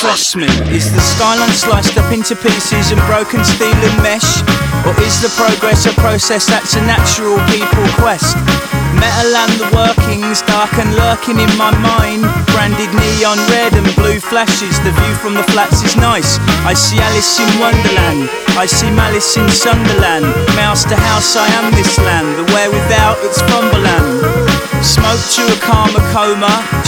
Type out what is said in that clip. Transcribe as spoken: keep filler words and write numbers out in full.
Trust me, is the skyline sliced up into pieces and broken steel and mesh? Or is the progress a process that's a natural people quest? Metal and the workings, dark and lurking in my mind. Branded neon red and blue flashes, the view from the flats is nice. I see Alice in Wonderland, I see malice in Sunderland. Mouse to house, I am this land, the where without it's Fumberland. Smoke to a karma coma.